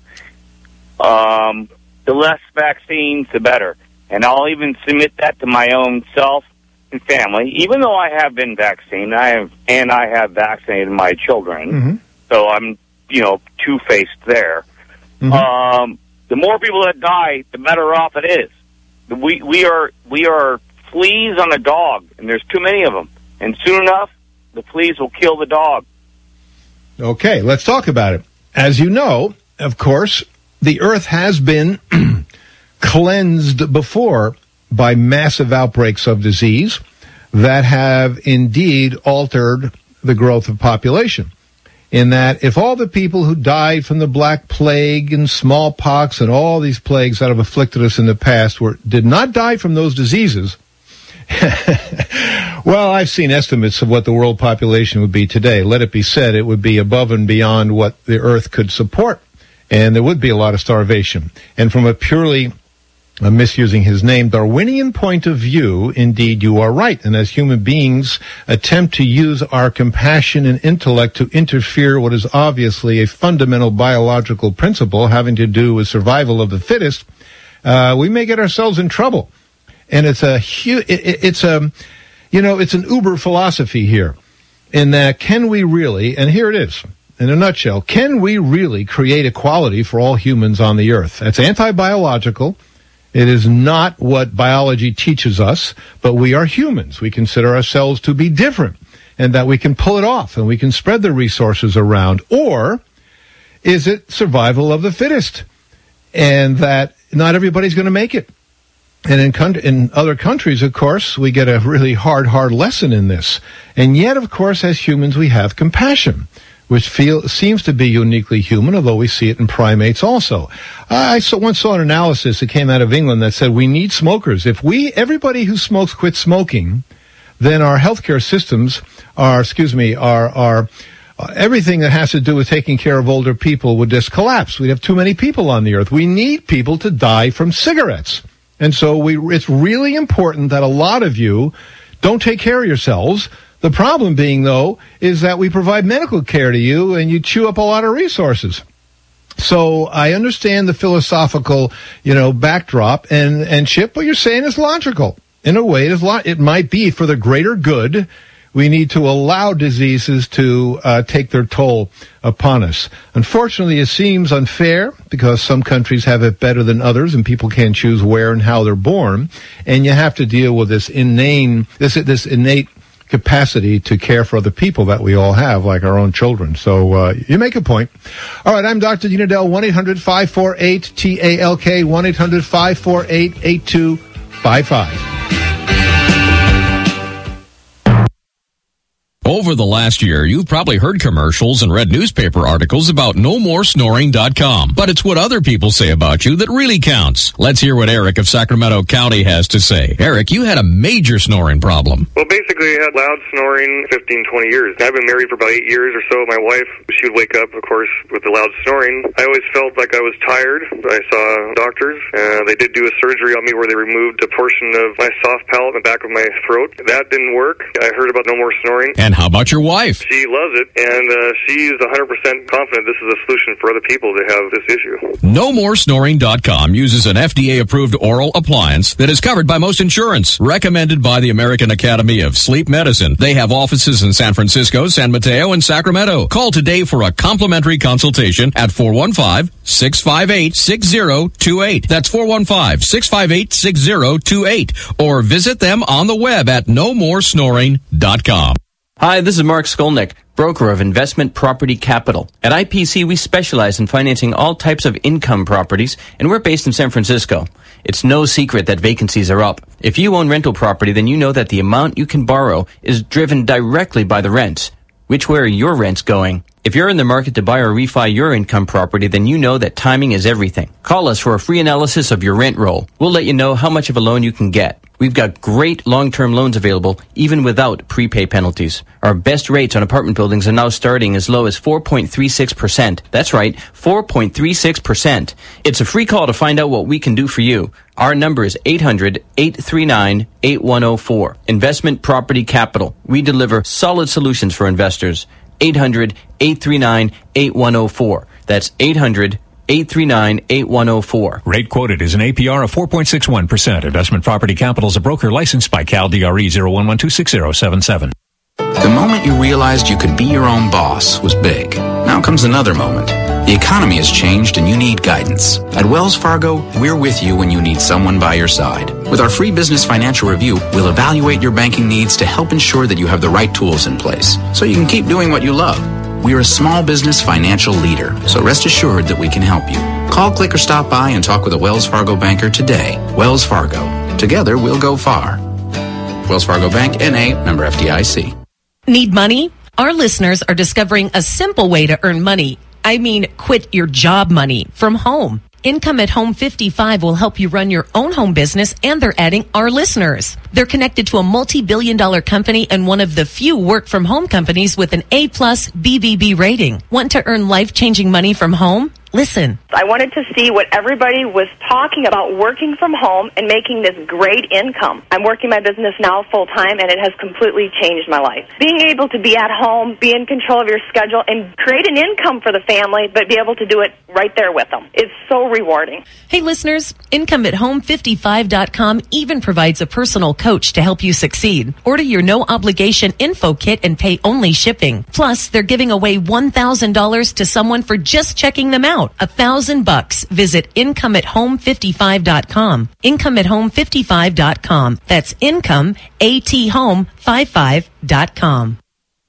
G: the less vaccines, the better. And I'll even submit that to my own self and family, even though I have been vaccinated. I have vaccinated my children.
S: Mm-hmm.
G: So I'm, two-faced there.
S: Mm-hmm.
G: The more people that die, the better off it is. We are fleas on a dog, and there's too many of them. And soon enough, the fleas will kill the dog.
S: Okay, let's talk about it. As you know, of course, the earth has been cleansed before by massive outbreaks of disease that have indeed altered the growth of population. In that, if all the people who died from the Black Plague and smallpox and all these plagues that have afflicted us in the past did not die from those diseases, well, I've seen estimates of what the world population would be today. Let it be said, it would be above and beyond what the earth could support. And there would be a lot of starvation. And from a purely, I'm misusing his name, Darwinian point of view, indeed you are right. And as human beings attempt to use our compassion and intellect to interfere what is obviously a fundamental biological principle having to do with survival of the fittest, we may get ourselves in trouble. And it's an uber philosophy here, in that can we really, and here it is, in a nutshell, can we really create equality for all humans on the earth? That's anti-biological. It is not what biology teaches us, but we are humans. We consider ourselves to be different, and that we can pull it off, and we can spread the resources around. Or is it survival of the fittest, and that not everybody's going to make it? And in other countries, of course, we get a really hard once in this. And yet, of course, as humans, we have compassion, which seems to be uniquely human, although we see it in primates also. I once saw an analysis that came out of England that said we need smokers. If everybody who smokes quit smoking, then our healthcare systems everything that has to do with taking care of older people would just collapse. We'd have too many people on the earth. We need people to die from cigarettes. And so it's really important that a lot of you don't take care of yourselves. The problem being, though, is that we provide medical care to you and you chew up a lot of resources. So I understand the philosophical, backdrop, and Chip, what you're saying is logical. In a way, it might be for the greater good. We need to allow diseases to take their toll upon us. Unfortunately, it seems unfair because some countries have it better than others, and people can't choose where and how they're born. And you have to deal with this innate capacity to care for other people that we all have, like our own children. So you make a point. All right, I'm Dr. Dean Edell, 1-800-548-TALK, 1-800-548-8255.
H: Over the last year, you've probably heard commercials and read newspaper articles about NoMoreSnoring.com. But it's what other people say about you that really counts. Let's hear what Eric of Sacramento County has to say. Eric, you had a major snoring problem.
I: Well, basically, I had loud snoring 15, 20 years. I've been married for about 8 years or so. My wife, she would wake up, of course, with the loud snoring. I always felt like I was tired. I saw doctors. They did do a surgery on me where they removed a portion of my soft palate in the back of my throat. That didn't work. I heard about No More Snoring.
H: And how about your wife?
I: She loves it, and she's 100% confident this is a solution for other people that have this issue.
H: NoMoreSnoring.com uses an FDA-approved oral appliance that is covered by most insurance, recommended by the American Academy of Sleep Medicine. They have offices in San Francisco, San Mateo, and Sacramento. Call today for a complimentary consultation at 415-658-6028. That's 415-658-6028. Or visit them on the web at NoMoreSnoring.com.
J: Hi, this is Mark Skolnick, broker of Investment Property Capital. At IPC, we specialize in financing all types of income properties, and we're based in San Francisco. It's no secret that vacancies are up. If you own rental property, then you know that the amount you can borrow is driven directly by the rents. Which way are your rents going? If you're in the market to buy or refi your income property, then you know that timing is everything. Call us for a free analysis of your rent roll. We'll let you know how much of a loan you can get. We've got great long-term loans available, even without prepay penalties. Our best rates on apartment buildings are now starting as low as 4.36%. That's right, 4.36%. It's a free call to find out what we can do for you. Our number is 800-839-8104. Investment Property Capital. We deliver solid solutions for investors. 800-839-8104. That's 800-839-8104.
Z: Rate quoted is an APR of 4.61%. Investment Property Capital is a broker licensed by Cal DRE 011260077.
K: The moment you realized you could be your own boss was big. Now comes another moment. The economy has changed and you need guidance. At Wells Fargo, we're with you when you need someone by your side. With our free business financial review, we'll evaluate your banking needs to help ensure that you have the right tools in place so you can keep doing what you love. We're a small business financial leader, so rest assured that we can help you. Call, click, or stop by and talk with a Wells Fargo banker today. Wells Fargo. Together, we'll go far. Wells Fargo Bank, N.A., member FDIC.
L: Need money? Our listeners are discovering a simple way to earn money. I mean, quit your job money from home. Income at Home 55 will help you run your own home business, and they're adding our listeners. They're connected to a multi-billion-dollar company and one of the few work-from-home companies with an A-plus BBB rating. Want to earn life-changing money from home? Listen.
N: I wanted to see what everybody was talking about working from home and making this great income. I'm working my business now full-time, and it has completely changed my life. Being able to be at home, be in control of your schedule, and create an income for the family, but be able to do it right there with them. It's so rewarding.
L: Hey, listeners, IncomeAtHome55.com even provides a personal coach to help you succeed. Order your no-obligation info kit and pay only shipping. Plus, they're giving away $1,000 to someone for just checking them out. $1,000. Visit IncomeAtHome55.com. IncomeAtHome55.com. That's IncomeAtHome55.com.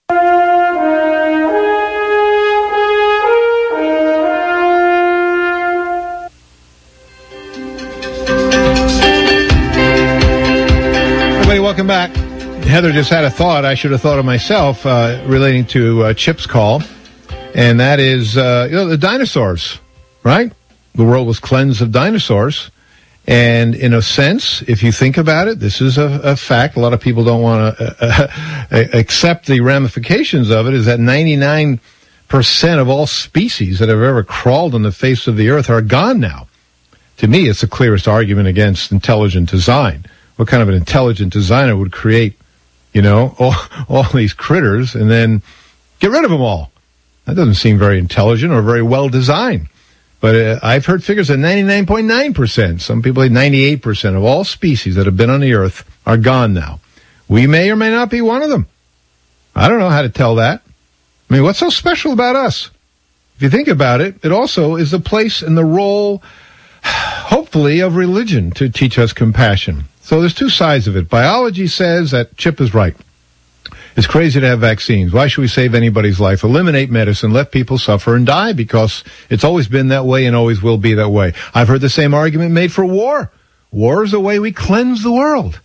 S: Everybody, welcome back. Heather just had a thought. I should have thought of myself relating to Chip's call. And that is, the dinosaurs, right? The world was cleansed of dinosaurs. And in a sense, if you think about it, this is a fact. A lot of people don't want to accept the ramifications of it, is that 99% of all species that have ever crawled on the face of the earth are gone now. To me, it's the clearest argument against intelligent design. What kind of an intelligent designer would create, all these critters and then get rid of them all? That doesn't seem very intelligent or very well designed. But I've heard figures of 99.9%. Some people say 98% of all species that have been on the earth are gone now. We may or may not be one of them. I don't know how to tell that. I mean, what's so special about us? If you think about it, it also is the place and the role, hopefully, of religion to teach us compassion. So there's two sides of it. Biology says that Chip is right. It's crazy to have vaccines. Why should we save anybody's life? Eliminate medicine, let people suffer and die, because it's always been that way and always will be that way. I've heard the same argument made for war. War is the way we cleanse the world.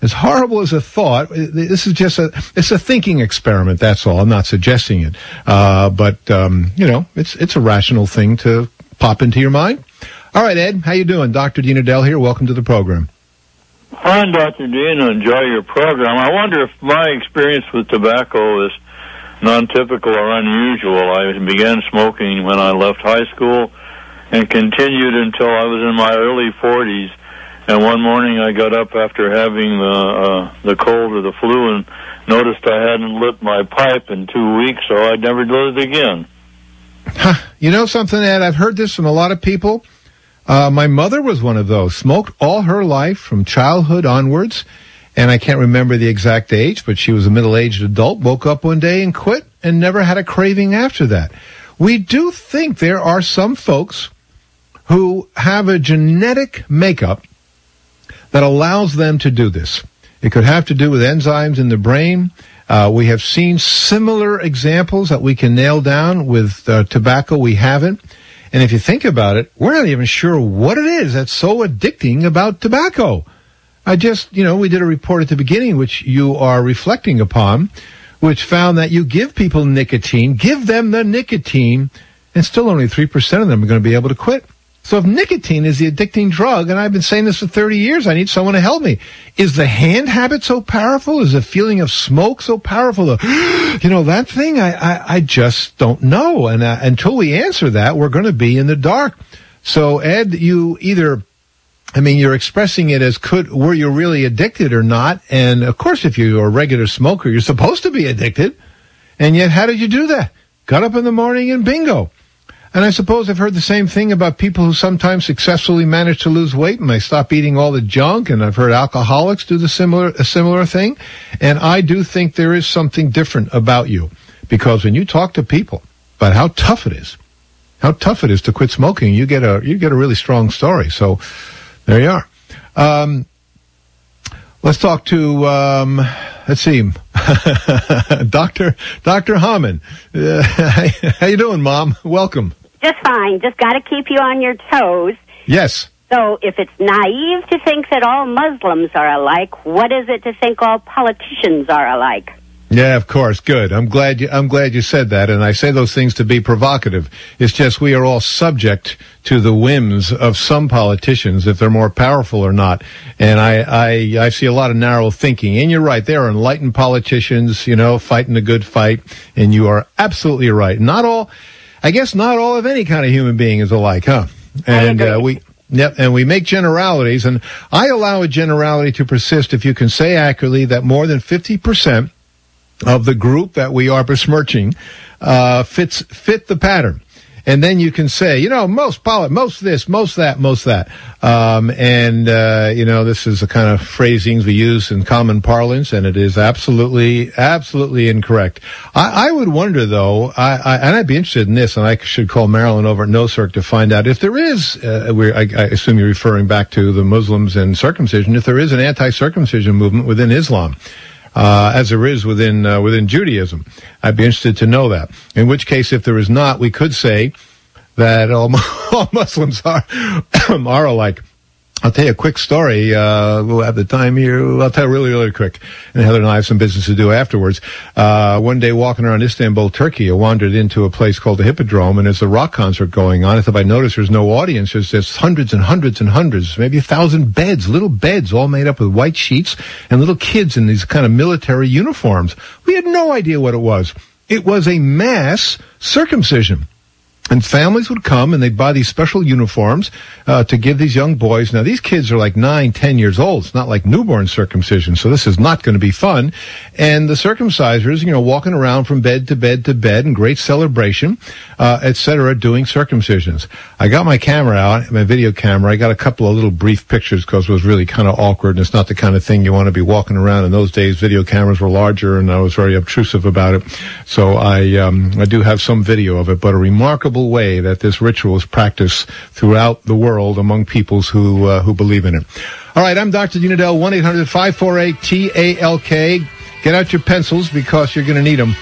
S: As horrible as a thought, this is just it's a thinking experiment, that's all. I'm not suggesting it. But it's a rational thing to pop into your mind. All right, Ed, how you doing? Dr. Dean Edell here. Welcome to the program.
A: Fine, Dr. Dean. I enjoy your program. I wonder if my experience with tobacco is non-typical or unusual. I began smoking when I left high school and continued until I was in my early 40s. And one morning I got up after having the cold or the flu and noticed I hadn't lit my pipe in 2 weeks, so I never did it again.
S: You know something, Ed? I've heard this from a lot of people. My mother was one of those. Smoked all her life from childhood onwards. And I can't remember the exact age, but she was a middle-aged adult, woke up one day and quit and never had a craving after that. We do think there are some folks who have a genetic makeup that allows them to do this. It could have to do with enzymes in the brain. We have seen similar examples that we can nail down with tobacco. We haven't. And if you think about it, we're not even sure what it is that's so addicting about tobacco. We did a report at the beginning, which you are reflecting upon, which found that you give people nicotine, give them the nicotine, and still only 3% of them are going to be able to quit. So if nicotine is the addicting drug, and I've been saying this for 30 years, I need someone to help me. Is the hand habit so powerful? Is the feeling of smoke so powerful? That thing, I just don't know. And until we answer that, we're going to be in the dark. So, Ed, you're expressing it as were you really addicted or not? And of course, if you're a regular smoker, you're supposed to be addicted. And yet, how did you do that? Got up in the morning and bingo. And I suppose I've heard the same thing about people who sometimes successfully manage to lose weight and they stop eating all the junk. And I've heard alcoholics do a similar thing. And I do think there is something different about you, because when you talk to people about how tough it is to quit smoking, you get a really strong story. So there you are. Let's talk to, let's see, Dr. Hammond. How you doing, Mom? Welcome.
O: Just fine. Just got to keep you on your toes.
S: Yes.
O: So if it's naive to think that all Muslims are alike, what is it to think all politicians are alike?
S: Yeah, of course. Good. I'm glad you said that, and I say those things to be provocative. It's just we are all subject to the whims of some politicians, if they're more powerful or not. And I see a lot of narrow thinking. And you're right, there are enlightened politicians, fighting a good fight. And you are absolutely right. Not all of any kind of human being is alike, huh? And and we make generalities, and I allow a generality to persist if you can say accurately that more than 50% of the group that we are besmirching fit the pattern. And then you can say, most this, most that. This is the kind of phrasings we use in common parlance, and it is absolutely incorrect. I would wonder, though, and I'd be interested in this, and I should call Marilyn over at NOCIRC to find out if there is, I assume you're referring back to the Muslims and circumcision, if there is an anti-circumcision movement within Islam. As there is within Judaism. I'd be interested to know that. In which case, if there is not, we could say that all Muslims are alike. I'll tell you a quick story. We'll have the time here. I'll tell you really, really quick. And Heather and I have some business to do afterwards. One day walking around Istanbul, Turkey, I wandered into a place called the Hippodrome, and there's a rock concert going on. If I notice there's no audience, there's just hundreds and hundreds and hundreds, maybe 1,000 beds, little beds all made up with white sheets, and little kids in these kind of military uniforms. We had no idea what it was. It was a mass circumcision. And families would come and they'd buy these special uniforms to give these young boys. Now, these kids are like 9, 10 years old. It's not like newborn circumcision, so this is not going to be fun. And the circumcisers, walking around from bed to bed to bed in great celebration, etc., doing circumcisions. I got my camera out, my video camera. I got a couple of little brief pictures because it was really kind of awkward, and it's not the kind of thing you want to be walking around. In those days, video cameras were larger, and I was very obtrusive about it. So I do have some video of it, but a remarkable way that this ritual is practiced throughout the world among peoples who believe in it. All right, I'm Dr. Dean Edell, 1-800-548-TALK. Get out your pencils because you're going to need them.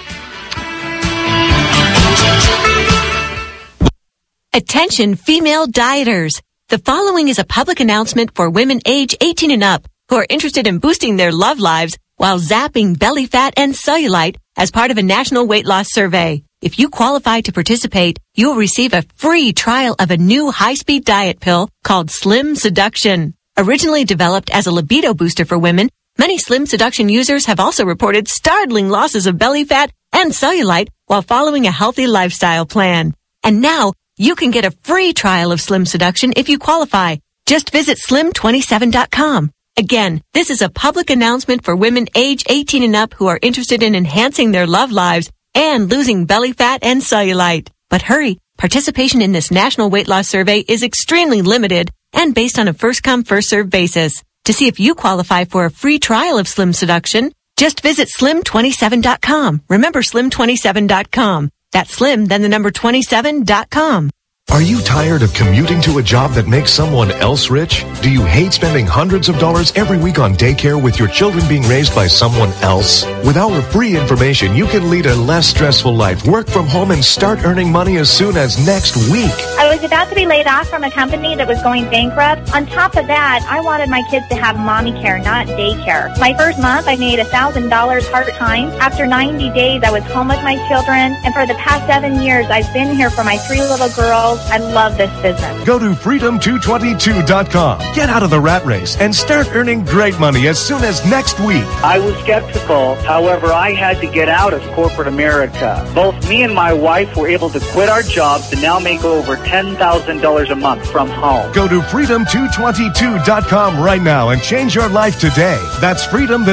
P: Attention female dieters. The following is a public announcement for women age 18 and up who are interested in boosting their love lives while zapping belly fat and cellulite as part of a national weight loss survey. If you qualify to participate, you will receive a free trial of a new high-speed diet pill called Slim Seduction. Originally developed as a libido booster for women, many Slim Seduction users have also reported startling losses of belly fat and cellulite while following a healthy lifestyle plan. And now, you can get a free trial of Slim Seduction if you qualify. Just visit slim27.com. Again, this is a public announcement for women age 18 and up who are interested in enhancing their love lives and losing belly fat and cellulite. But hurry, participation in this national weight loss survey is extremely limited and based on a first-come, first-served basis. To see if you qualify for a free trial of Slim Seduction, just visit slim27.com. Remember slim27.com. That's slim, then the number 27.com.
R: Are you tired of commuting to a job that makes someone else rich? Do you hate spending hundreds of dollars every week on daycare with your children being raised by someone else? With our free information, you can lead a less stressful life, work from home, and start earning money as soon as next week.
T: I was about to be laid off from a company that was going bankrupt. On top of that, I wanted my kids to have mommy care, not daycare. My first month, I made $1,000 part-time. After 90 days, I was home with my children, and for the past 7 years, I've been here for my 3 little girls. I love this business.
R: Go to freedom222.com. Get out of the rat race and start earning great money as soon as next week.
U: I was skeptical. However, I had to get out of corporate America. Both me and my wife were able to quit our jobs and now make over $10,000 a month from home.
R: Go to freedom222.com right now and change your life today. That's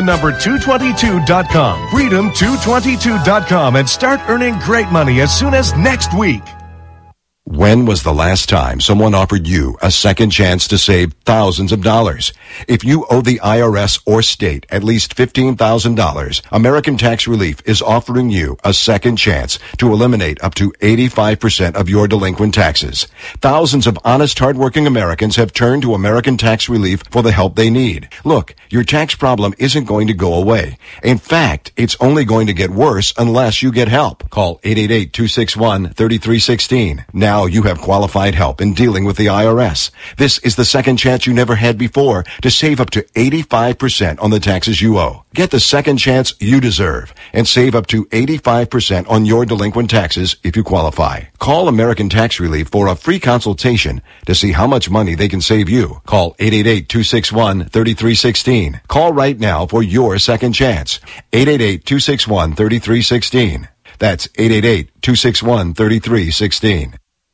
R: freedom222.com. Freedom222.com and start earning great money as soon as next week.
V: When was the last time someone offered you a second chance to save thousands of dollars? If you owe the IRS or state at least $15,000, American Tax Relief is offering you a second chance to eliminate up to 85% of your delinquent taxes. Thousands of honest, hardworking Americans have turned to American Tax Relief for the help they need. Look, your tax problem isn't going to go away. In fact, it's only going to get worse unless you get help. Call 888-261-3316. Now you have qualified help in dealing with the IRS. This is the second chance you never had before to save up to 85% on the taxes you owe. Get the second chance you deserve and save up to 85% on your delinquent taxes if you qualify. Call American Tax Relief for a free consultation to see how much money they can save you. Call 888-261-3316. Call right now for your second chance. 888-261-3316. That's 888-261-3316.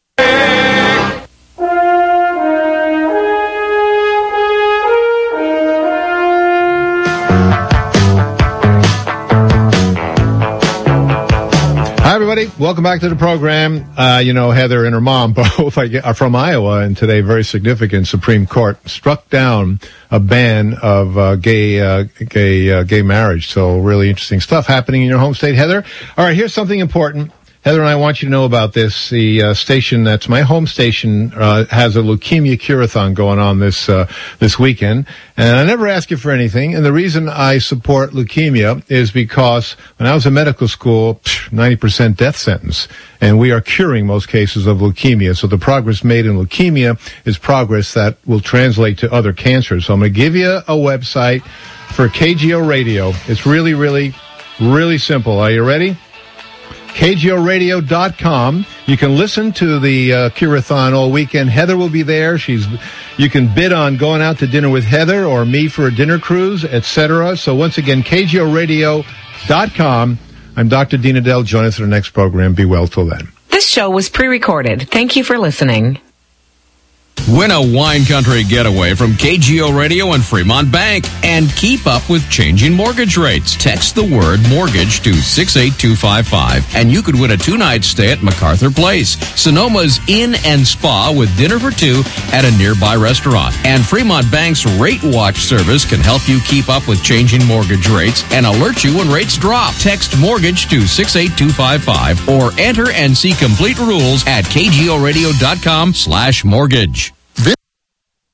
S: Hi, everybody. Welcome back to the program. Heather and her mom both are from Iowa, and today, very significant, Supreme Court struck down a ban of gay marriage. So really interesting stuff happening in your home state, Heather. All right, here's something important. Heather and I want you to know about this. The station that's my home station has a leukemia cure-a-thon going on this weekend, and I never ask you for anything. And the reason I support leukemia is because when I was in medical school, 90% death sentence, and we are curing most cases of leukemia. So the progress made in leukemia is progress that will translate to other cancers. So I'm going to give you a website for KGO Radio. It's really, really, really simple. Are you ready? KGORadio.com. You can listen to the Cure-a-thon all weekend. Heather will be there. You can bid on going out to dinner with Heather or me for a dinner cruise, etc. So once again, KGORadio.com. I'm Dr. Dean Edell. Join us for the next program. Be well till then.
L: This show was pre-recorded. Thank you for listening.
H: Win a wine country getaway from KGO Radio and Fremont Bank and keep up with changing mortgage rates. Text the word mortgage to 68255 and you could win a 2-night stay at MacArthur Place, Sonoma's Inn and Spa with dinner for 2 at a nearby restaurant. And Fremont Bank's Rate Watch service can help you keep up with changing mortgage rates and alert you when rates drop. Text mortgage to 68255 or enter and see complete rules at kgoradio.com/mortgage.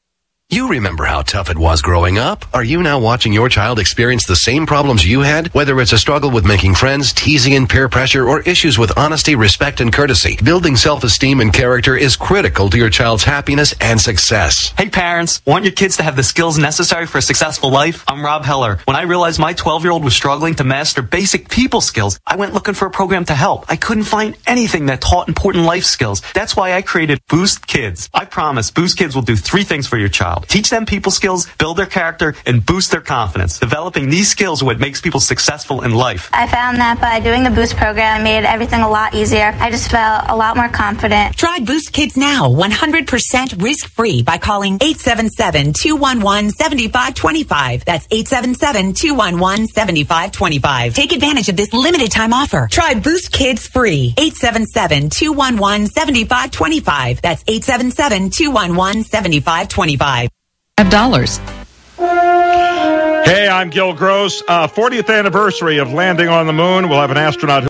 B: You remember how tough it was growing up. Are you now watching your child experience the same problems you had? Whether it's a struggle with making friends, teasing and peer pressure, or issues with honesty, respect, and courtesy, building self-esteem and character is critical to your child's happiness and success.
C: Hey parents, want your kids to have the skills necessary for a successful life? I'm Rob Heller. When I realized my 12-year-old was struggling to master basic people skills, I went looking for a program to help. I couldn't find anything that taught important life skills. That's why I created Boost Kids. I promise Boost Kids will do 3 things for your child. Teach them people skills, build their character, and boost their confidence. Developing these skills is what makes people successful in life.
D: I found that by doing the Boost program, it made everything a lot easier. I just felt a lot more confident.
E: Try Boost Kids now, 100% risk-free by calling 877-211-7525. That's 877-211-7525. Take advantage of this limited time offer. Try Boost Kids free. 877-211-7525. That's 877-211-7525.
Q: $5. Hey, I'm Gil Gross. 40th anniversary of landing on the moon. We'll have an astronaut who